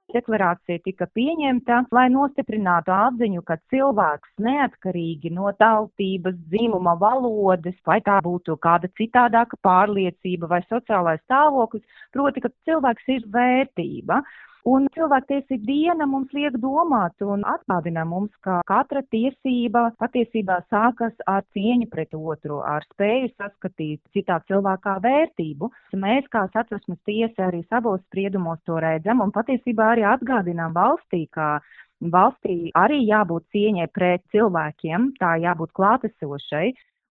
deklarācija tika pieņemta, lai nostiprinātu atziņu, ka cilvēks neatkarīgi no tautības, dzimuma, valodas, vai tā būtu kāda citādāka pārliecība vai sociālais stāvoklis, proti, ka cilvēks ir vērtība. Un cilvēktiesība diena mums liek domāt un atgādina mums, ka katra tiesība patiesībā sākas ar cieņu pret otru, ar spēju saskatīt citā cilvēkā vērtību. Mēs kā Satversmes tiesa arī savos spriedumos to redzam un patiesībā arī atgādinām valstī, ka valstī arī jābūt cieņai pret cilvēkiem, tā jābūt klātesošai.